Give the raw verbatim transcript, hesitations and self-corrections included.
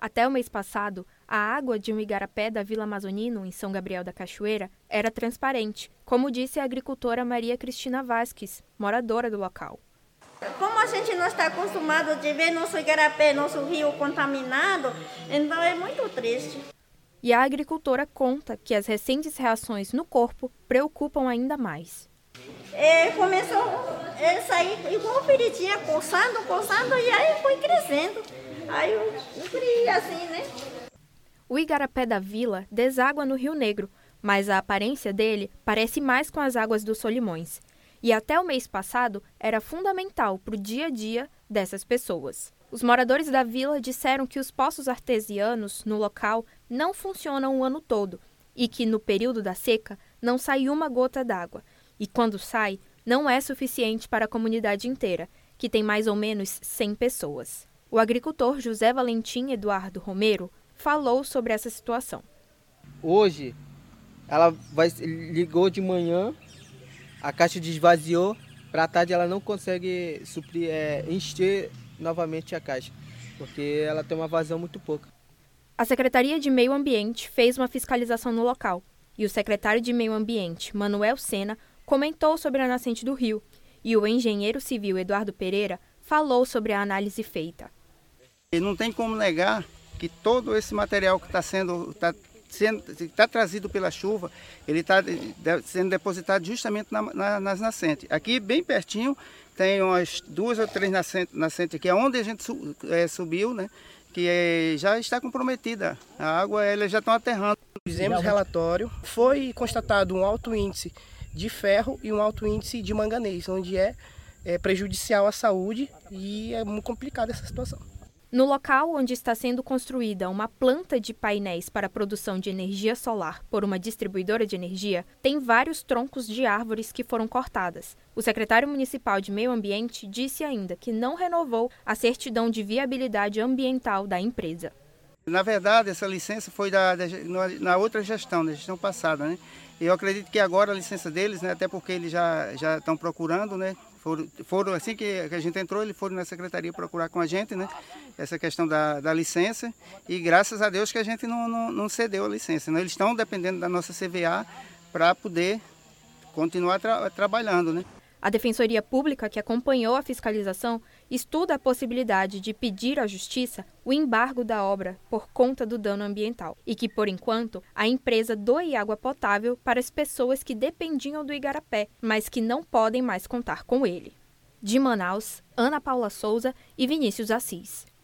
Até o mês passado, a água de um igarapé da Vila Amazonino, em São Gabriel da Cachoeira, era transparente, como disse a agricultora Maria Cristina Vasques, moradora do local. Como a gente não está acostumado de ver nosso igarapé, nosso rio contaminado, então é muito triste. E a agricultora conta que as recentes reações no corpo preocupam ainda mais. É, começou a sair igual feridinha, coçando, coçando, e aí foi crescendo. Aí eu, eu criei assim, né? O igarapé da vila deságua no Rio Negro, mas a aparência dele parece mais com as águas dos Solimões. E até o mês passado era fundamental para o dia a dia dessas pessoas. Os moradores da vila disseram que os poços artesianos no local não funcionam o ano todo e que no período da seca não sai uma gota d'água. E quando sai, não é suficiente para a comunidade inteira, que tem mais ou menos cem pessoas. O agricultor José Valentim Eduardo Romero falou sobre essa situação. Hoje, ela vai, ligou de manhã, a caixa desvaziou, para a tarde ela não consegue suprir, é, encher novamente a caixa, porque ela tem uma vazão muito pouca. A Secretaria de Meio Ambiente fez uma fiscalização no local e o secretário de Meio Ambiente, Manuel Sena, comentou sobre a nascente do rio e o engenheiro civil Eduardo Pereira falou sobre a análise feita. E não tem como negar que todo esse material que está sendo, tá sendo tá trazido pela chuva, ele está sendo depositado justamente na, na, nas nascentes. Aqui bem pertinho tem umas duas ou três nascentes, nascentes aqui, onde a gente su, é, subiu, né? Que é, já está comprometida. A água ela já está aterrando. Fizemos relatório, foi constatado um alto índice de ferro e um alto índice de manganês, onde é, é prejudicial à saúde e é muito complicada essa situação. No local onde está sendo construída uma planta de painéis para a produção de energia solar por uma distribuidora de energia, tem vários troncos de árvores que foram cortadas. O secretário municipal de Meio Ambiente disse ainda que não renovou a certidão de viabilidade ambiental da empresa. Na verdade, essa licença foi da, da, na outra gestão, na gestão passada, né? Eu acredito que agora a licença deles, né, até porque eles já, já estão procurando, né? Foram, foram assim que a gente entrou, eles foram na secretaria procurar com a gente, né? Essa questão da, da licença. E graças a Deus que a gente não, não, não cedeu a licença, né? Eles estão dependendo da nossa C V A para poder continuar tra trabalhando, né? A Defensoria Pública, que acompanhou a fiscalização, estuda a possibilidade de pedir à Justiça o embargo da obra por conta do dano ambiental e que, por enquanto, a empresa doe água potável para as pessoas que dependiam do igarapé, mas que não podem mais contar com ele. De Manaus, Ana Paula Souza e Vinícius Assis.